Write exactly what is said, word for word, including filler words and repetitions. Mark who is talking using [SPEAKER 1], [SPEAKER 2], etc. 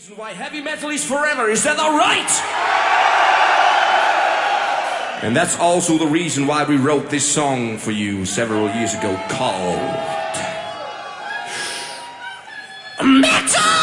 [SPEAKER 1] reason why heavy metal is forever, is that alright? And that's also the reason why we wrote this song for you several years ago called Metal!